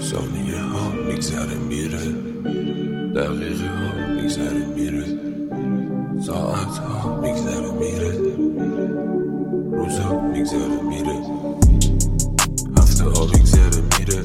ثانیه ها میگذره میره، دقیقه ها میگذره میره، ساعت ها میگذره میره، روزا میگذره میره، هفته ها میگذره میره،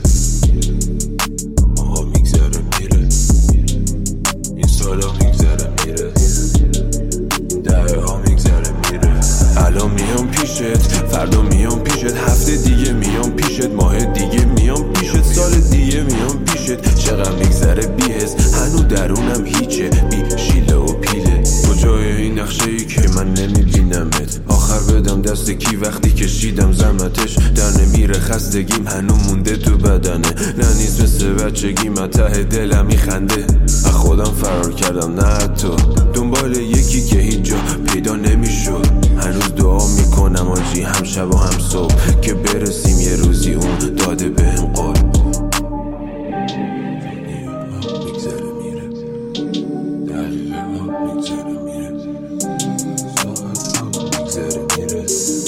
ماها میگذره میره، این سالا میگذره میره، این دهه ها میگذره میره. الان میام پیشت، فردا میام پیشت، هفته دیگه میام پیشت، ماه دیگه میام پیشت، سال دیگه میام پیشت. چقدر میگذره بی‌حس، هنو درونم هیچه، بی شیله و پیله. کجای این نقشه ای که من نمیبینمت؟ آخر بدم دست کی وقتی کشیدم زحمتش؟ در نمیره خستگیم هنو مونده تو بدنه، نه نیست مثل بچگیم از ته دلم میخنده. از خودم فرار کردم نه حتی دنبال یکی که هیچ جا پیدا نمیشد. هنوز دعا میکنم آجی هم شب و هم صبح که برسیم یه روزی اون داده بهم قول. میگذره میره، دقیقه ها میگذره میره، ساعت ها میگذره میره،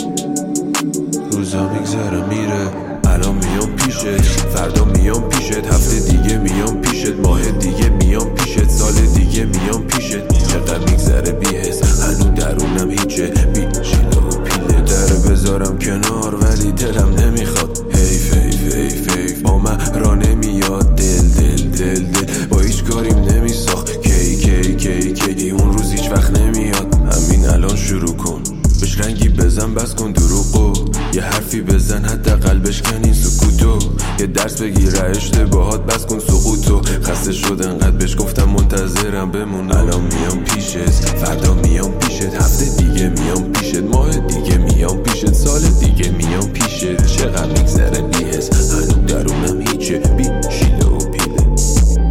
روزا میگذره میره. الان میام پیشت، فردا میام پیشت، هفته دیگه میام پیشت، ماه دیگه میام پیشت، سال دیگه میام پیشت. چقدر میگذره بی‌حس، هنو درونم هیچه، بی شیله و پیله. در بذارم کنار ولی دلم نمیخواد، حیف حیف حیف حیف با من را نمیاد. دل دل دل دل با هیچ کاریم نمیساخت، کی کی کی کی اون روز هیچ وقت نمیاد. همین الان شروع کن، بهش رنگی بزن بس کن دروغو، یه حرفی بزن حداقل بشکن این سکوتو، یه درس بگیر اشتباهات بس کن سقوطو. خسته شد انقدر بهش گفتم منتظرم بمون. الان میام پیشت، فردا میام پیشت، هفته دیگه میام پیشت، ماه دیگه میام پیشت، سال دیگه میام پیشت. چقدر میگذره